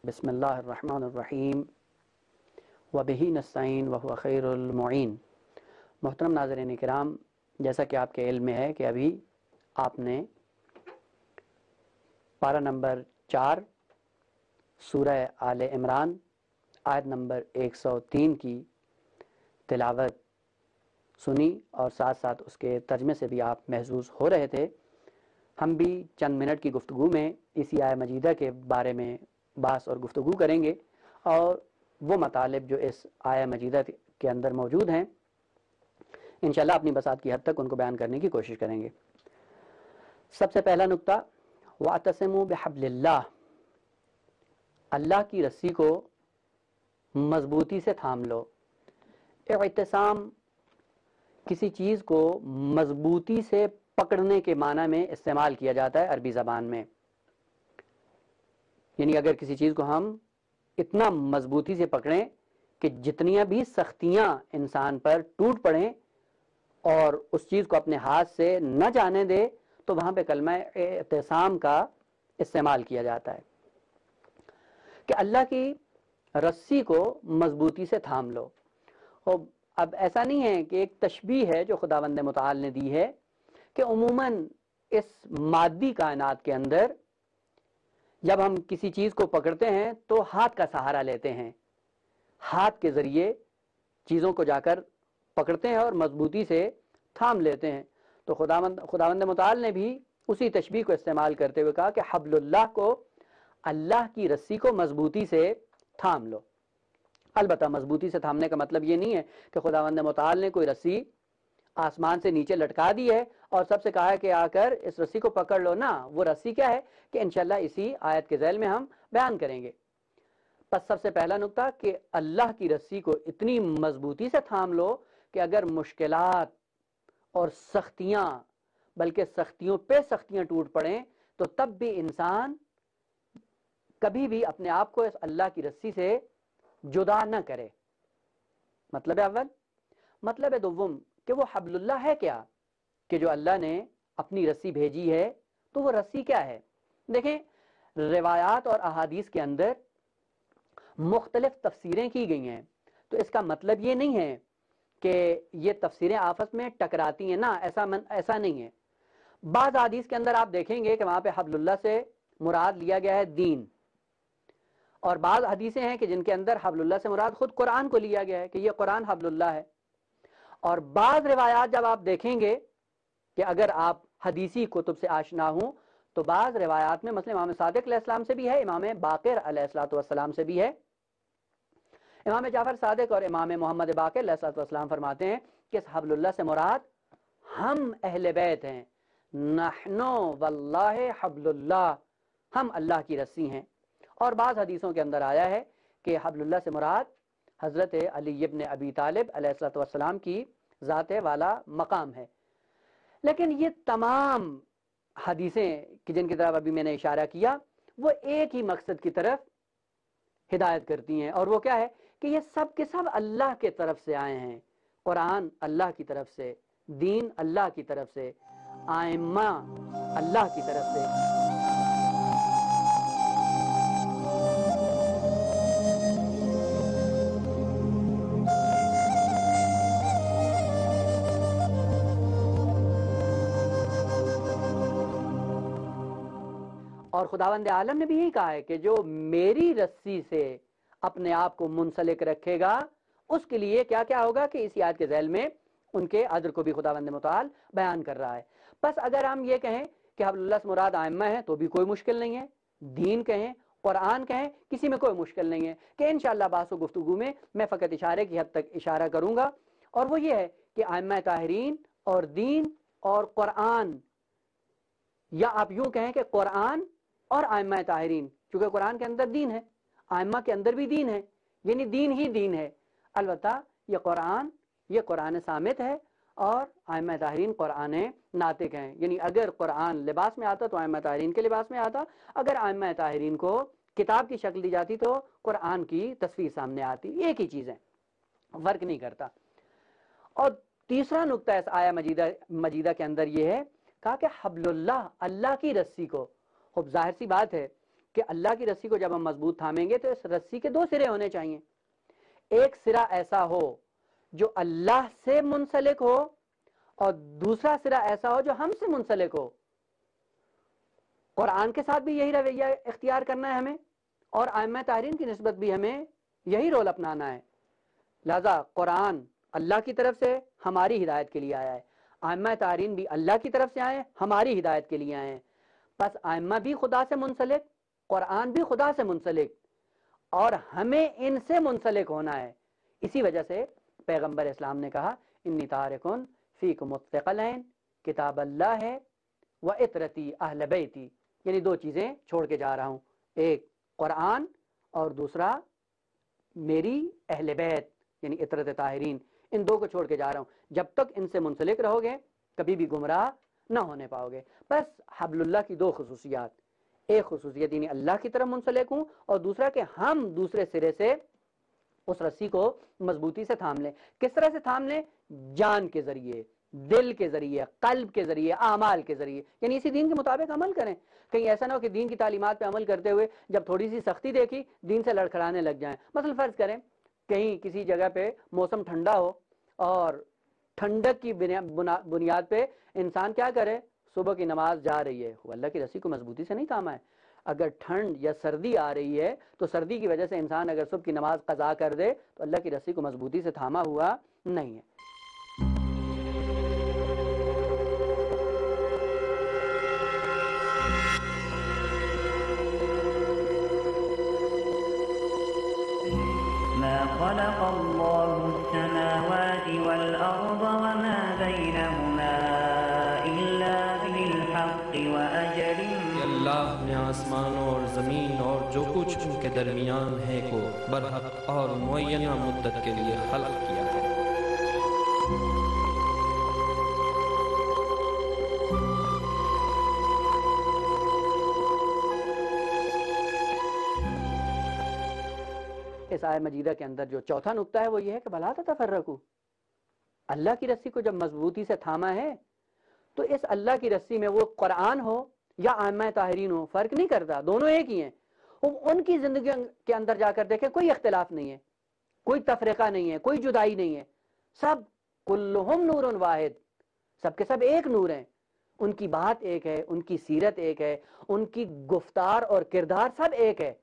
بسم اللہ الرحمن الرحیم وبہ نستعین وہو خیر المعین۔ محترم ناظرین کرام، جیسا کہ آپ کے علم میں ہے کہ ابھی آپ نے پارہ نمبر 4 سورہ آل عمران آیت نمبر 103 کی تلاوت سنی اور ساتھ ساتھ اس کے ترجمے سے بھی آپ محظوظ ہو رہے تھے۔ ہم بھی چند منٹ کی گفتگو میں اسی آیہ مجیدہ کے بارے میں بحث اور گفتگو کریں گے اور وہ مطالب جو اس آیہ مجیدہ کے اندر موجود ہیں انشاءاللہ اپنی بساط کی حد تک ان کو بیان کرنے کی کوشش کریں گے۔ سب سے پہلا نقطہ، وَاعْتَصِمُوا بِحَبْلِ اللَّهِ، اللہ کی رسی کو مضبوطی سے تھام لو۔ اعتصام کسی چیز کو مضبوطی سے پکڑنے کے معنی میں استعمال کیا جاتا ہے عربی زبان میں، یعنی اگر کسی چیز کو ہم اتنا مضبوطی سے پکڑیں کہ جتنیاں بھی سختیاں انسان پر ٹوٹ پڑیں اور اس چیز کو اپنے ہاتھ سے نہ جانے دے، تو وہاں پہ کلمہ اعتصام کا استعمال کیا جاتا ہے کہ اللہ کی رسی کو مضبوطی سے تھام لو۔ اب ایسا نہیں ہے کہ ایک تشبیہ ہے جو خداوند متعال نے دی ہے کہ عموماً اس مادی کائنات کے اندر جب ہم کسی چیز کو پکڑتے ہیں تو ہاتھ کا سہارا لیتے ہیں، ہاتھ کے ذریعے چیزوں کو جا کر پکڑتے ہیں اور مضبوطی سے تھام لیتے ہیں۔ تو خداوند متعال نے بھی اسی تشبیہ کو استعمال کرتے ہوئے کہا کہ حبل اللہ کو، اللہ کی رسی کو مضبوطی سے تھام لو۔ البتہ مضبوطی سے تھامنے کا مطلب یہ نہیں ہے کہ خداوند متعال نے کوئی رسی آسمان سے نیچے لٹکا دی ہے اور سب سے کہا ہے کہ آ کر اس رسی کو پکڑ لو۔ نہ، وہ رسی کیا ہے کہ انشاءاللہ اسی آیت کے ذیل میں ہم بیان کریں گے۔ پس سب سے پہلا نقطہ کہ اللہ کی رسی کو اتنی مضبوطی سے تھام لو کہ اگر مشکلات اور سختیاں، بلکہ سختیوں پہ سختیاں ٹوٹ پڑیں تو تب بھی انسان کبھی بھی اپنے آپ کو اس اللہ کی رسی سے جدا نہ کرے۔ مطلب اول۔ مطلب دوم کہ وہ حبل اللہ ہے کیا، کہ جو اللہ نے اپنی رسی بھیجی ہے تو وہ رسی کیا ہے؟ دیکھیں، روایات اور احادیث کے اندر مختلف تفسیریں کی گئی ہیں، تو اس کا مطلب یہ نہیں ہے کہ یہ تفسیریں آپس میں ٹکراتی ہیں، نہ، ایسا نہیں ہے۔ بعض حدیث کے اندر آپ دیکھیں گے کہ وہاں پہ حبل اللہ سے مراد لیا گیا ہے دین، اور بعض حدیثیں ہیں کہ جن کے اندر حبل اللہ سے مراد خود قرآن کو لیا گیا ہے کہ یہ قرآن حبل اللہ ہے۔ اور بعض روایات جب آپ دیکھیں گے کہ اگر آپ حدیثی کتب سے آشنا ہوں تو بعض روایات میں مثلا امام صادق علیہ السلام سے بھی ہے، امام باقر علیہ السلام سے بھی ہے۔ امام جعفر صادق اور امام محمد باقر علیہ السلام فرماتے ہیں کہ اس حبل اللہ سے مراد ہم اہل بیت ہیں، نحنو واللہ حبل اللہ، ہم اللہ کی رسی ہیں۔ اور بعض حدیثوں کے اندر آیا ہے کہ حبل اللہ سے مراد حضرت علی ابن ابی طالب علیہ السلام کی ذات والا مقام ہے۔ لیکن یہ تمام حدیثیں کہ جن کی طرف ابھی میں نے اشارہ کیا وہ ایک ہی مقصد کی طرف ہدایت کرتی ہیں، اور وہ کیا ہے کہ یہ سب کے سب اللہ کے طرف سے آئے ہیں۔ قرآن اللہ کی طرف سے، دین اللہ کی طرف سے، ائمہ اللہ کی طرف سے۔ اور خداوند عالم نے بھی یہی کہا ہے کہ جو میری رسی سے اپنے آپ کو منسلک رکھے گا اس کے لیے کیا کیا ہوگا، کہ اسی آیت کے ذیل میں ان کے اجر کو بھی خداوند متعال بیان کر رہا ہے۔ بس اگر ہم یہ کہیں کہ حبل اللہ سے مراد ائمہ ہے تو بھی کوئی مشکل نہیں ہے، دین کہیں، قرآن کہیں، کسی میں کوئی مشکل نہیں ہے، کہ انشاءاللہ بحث و گفتگو میں میں فقط اشارے کی حد تک اشارہ کروں گا، اور وہ یہ ہے کہ ائمہ طاہرین اور دین اور قرآن، یا آپ یوں کہیں کہ قرآن اور ائمہ طاہرین، چونکہ قرآن کے اندر دین ہے، ائمہ کے اندر بھی دین ہے، یعنی دین ہی دین ہے۔ البتہ یہ قرآن صامت ہے اور ائمہ طاہرین قرآن ناطق ہیں، یعنی اگر قرآن لباس میں آتا تو ائمہ طاہرین کے لباس میں آتا، اگر ائمہ طاہرین کو کتاب کی شکل دی جاتی تو قرآن کی تصویر سامنے آتی، ایک ہی چیز ہے، فرق نہیں کرتا۔ اور تیسرا نقطہ اس آیہ مجیدہ کے اندر یہ ہے، کہا کہ حبل اللہ، اللہ کی رسی کو، خوب ظاہر سی بات ہے کہ اللہ کی رسی کو جب ہم مضبوط تھامیں گے تو اس رسی کے دو سرے ہونے چاہیے. ایک سرا ایسا ہو جو اللہ سے منسلک ہو اور دوسرا سرا ایسا ہو جو ہم سے منسلک ہو. قرآن کے ساتھ بھی یہی رویہ اختیار کرنا ہے ہمیں, اور ائمہ طاہرین کی نسبت بھی ہمیں یہی رول اپنانا ہے. لہذا قرآن اللہ کی طرف سے ہماری ہدایت کے لیے آیا ہے, ائمہ طاہرین بھی اللہ کی طرف سے آئے ہماری ہدایت کے لیے آئے ہیں. پس ائمہ بھی خدا سے منسلک, قرآن بھی خدا سے منسلک, اور ہمیں ان سے منسلک ہونا ہے. اسی وجہ سے پیغمبر اسلام نے کہا انی تارکن فیکم الثقلین, کتاب اللہ ہے و اطرتی اہل بیتی, یعنی دو چیزیں چھوڑ کے جا رہا ہوں, ایک قرآن اور دوسرا میری اہل بیت یعنی اطرت طاہرین. ان دو کو چھوڑ کے جا رہا ہوں. جب تک ان سے منسلک رہو گے کبھی بھی گمراہ نہ ہونے پاؤ گے. بس حبل اللہ کی دو خصوصیات, ایک خصوصیت یعنی اللہ کی طرف منسلک ہوں, اور دوسرا کہ ہم دوسرے سرے سے اس رسی کو مضبوطی سے تھام لیں. کس طرح سے تھام لیں؟ جان کے ذریعے, دل کے ذریعے, قلب کے ذریعے, اعمال کے ذریعے, یعنی اسی دین کے مطابق عمل کریں. کہیں ایسا نہ ہو کہ دین کی تعلیمات پہ عمل کرتے ہوئے جب تھوڑی سی سختی دیکھی دین سے لڑکھڑانے لگ جائیں. مثلا فرض کریں کہیں کسی جگہ پہ موسم ٹھنڈا ہو اور ٹھنڈک کی بنیاد پہ انسان کیا کرے, صبح کی نماز جا رہی ہے, وہ اللہ کی رسی کو مضبوطی سے نہیں تھاما ہے. اگر ٹھنڈ یا سردی آ رہی ہے تو سردی کی وجہ سے انسان اگر صبح کی نماز قضا کر دے تو اللہ کی رسی کو مضبوطی سے تھاما ہوا نہیں ہے. ما خلق الله السماوات والأرض وما بينهما إلا بالحق وأجل. اللہ نے آسمانوں اور زمین اور جو کچھ ان کے درمیان ہے کو برحق اور معینہ مدت کے لیے خلق کیا ہے. اس آیہ مجیدہ کے اندر جو چوتھا نقطہ ہے وہ یہ ہے کہ بلا تتفرقوا, اللہ کی رسی کو جب مضبوطی سے تھاما ہے تو اس اللہ کی رسی میں وہ قرآن ہو یا ائمہ طاہرین ہو فرق نہیں کرتا, دونوں ایک ہی ہیں. ان کی زندگی کے اندر جا کر دیکھیں کوئی اختلاف نہیں ہے, کوئی تفریقہ نہیں ہے, کوئی جدائی نہیں ہے, سب کلہم نور واحد, سب کے سب ایک نور ہیں. ان کی بات ایک ہے, ان کی سیرت ایک ہے, ان کی گفتار اور کردار سب ایک ہے.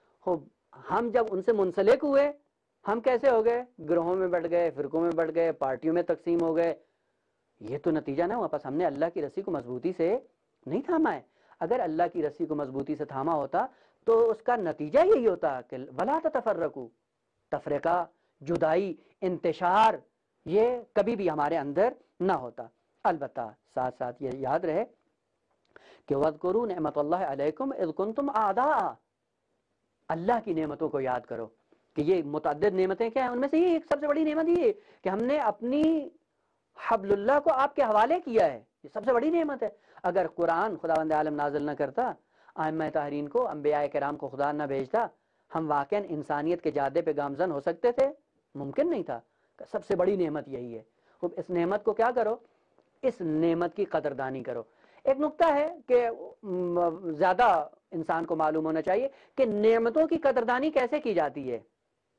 ہم جب ان سے منسلک ہوئے ہم کیسے ہو گئے؟ گروہوں میں بٹ گئے, فرقوں میں بٹ گئے, پارٹیوں میں تقسیم ہو گئے. یہ تو نتیجہ نہ ہوا, پس ہم نے اللہ کی رسی کو مضبوطی سے نہیں تھاما ہے. اگر اللہ کی رسی کو مضبوطی سے تھاما ہوتا تو اس کا نتیجہ یہی ہوتا کہ ولا تتفرقوا, تفریقہ, جدائی, انتشار یہ کبھی بھی ہمارے اندر نہ ہوتا. البتہ ساتھ ساتھ یہ یاد رہے کہ وَاذْكُرُوا نِعْمَتَ اللَّهِ عَلَيْكُمْ إِذْ كُنْتُمْ أَعْدَاءً, اللہ کی نعمتوں کو یاد کرو کہ یہ متعدد نعمتیں کیا ہیں, ان میں سے یہ ایک سب سے بڑی نعمت یہ کہ ہم نے اپنی حبل اللہ کو آپ کے حوالے کیا ہے, یہ سب سے بڑی نعمت ہے. اگر قرآن خداوند عالم نازل نہ کرتا, ائمہ طاہرین کو, انبیاء کرام کو خدا نہ بھیجتا, ہم واقعا انسانیت کے جادے پہ گامزن ہو سکتے تھے؟ ممکن نہیں تھا. سب سے بڑی نعمت یہی ہے. اس نعمت کو کیا کرو, اس نعمت کی قدردانی کرو. ایک نقطہ ہے کہ زیادہ انسان کو معلوم ہونا چاہیے کہ نعمتوں کی قدردانی کیسے کی جاتی ہے.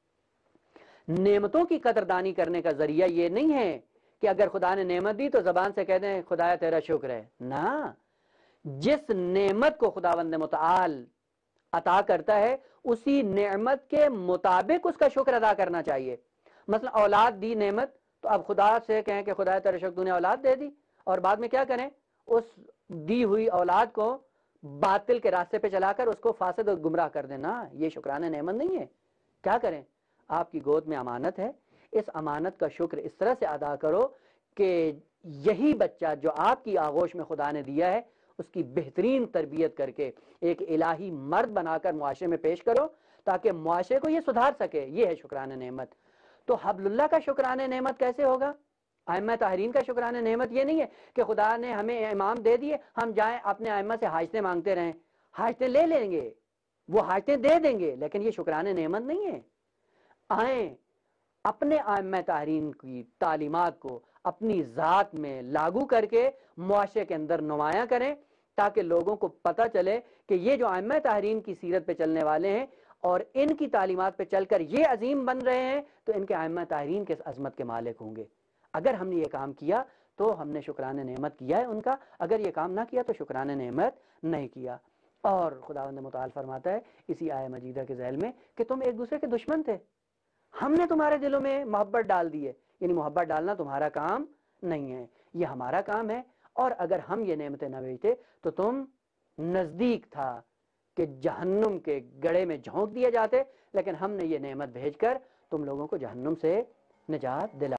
نعمتوں کی قدردانی کرنے کا ذریعہ یہ نہیں ہے کہ اگر خدا نے نعمت دی تو زبان سے کہہ دیں خدایا تیرا شکر ہے. نہ, جس نعمت کو خداوند متعال عطا کرتا ہے اسی نعمت کے مطابق اس کا شکر ادا کرنا چاہیے. مثلا اولاد دی نعمت, تو اب خدا سے کہیں کہ خدایا تیرا شکر, تو نے اولاد دے دی, اور بعد میں کیا کریں, اس دی ہوئی اولاد کو باطل کے راستے پہ چلا کر اس کو فاسد اور گمراہ کر دینا, یہ شکرانہ نعمت نہیں ہے. کیا کریں, آپ کی گود میں امانت ہے, اس امانت کا شکر اس طرح سے ادا کرو کہ یہی بچہ جو آپ کی آغوش میں خدا نے دیا ہے اس کی بہترین تربیت کر کے ایک الہی مرد بنا کر معاشرے میں پیش کرو تاکہ معاشرے کو یہ سدھار سکے. یہ ہے شکرانہ نعمت. تو حبل اللہ کا شکرانہ نعمت کیسے ہوگا؟ ائمہ طاہرین کا شکرانہ نعمت یہ نہیں ہے کہ خدا نے ہمیں امام دے دیے, ہم جائیں اپنے ائمہ سے حاجتیں مانگتے رہیں. حاجتیں لے لیں گے, وہ حاجتیں دے دیں گے, لیکن یہ شکرانہ نعمت نہیں ہے. آئیں اپنے ائمہ طاہرین کی تعلیمات کو اپنی ذات میں لاگو کر کے معاشرے کے اندر نمایاں کریں تاکہ لوگوں کو پتہ چلے کہ یہ جو ائمہ طاہرین کی سیرت پہ چلنے والے ہیں اور ان کی تعلیمات پہ چل کر یہ عظیم بن رہے ہیں تو ان کے ائمہ طاہرین کے عظمت کے مالک ہوں گے. اگر ہم نے یہ کام کیا تو ہم نے شکرانہ نعمت کیا ہے ان کا، اگر یہ کام نہ کیا تو شکرانہ نعمت نہیں کیا. اور خداوند متعال فرماتا ہے اسی آیہ مجیدہ کے ذیل میں کہ تم ایک دوسرے کے دشمن تھے، ہم نے تمہارے دلوں میں محبت ڈال دی ہے. یعنی محبت ڈالنا تمہارا کام نہیں ہے، یہ ہمارا کام ہے. اور اگر ہم یہ نعمتیں نہ بھیجتے تو تم نزدیک تھا کہ جہنم کے گڑھے میں جھونک دیے جاتے، لیکن ہم نے یہ نعمت بھیج کر تم لوگوں کو جہنم سے نجات دلا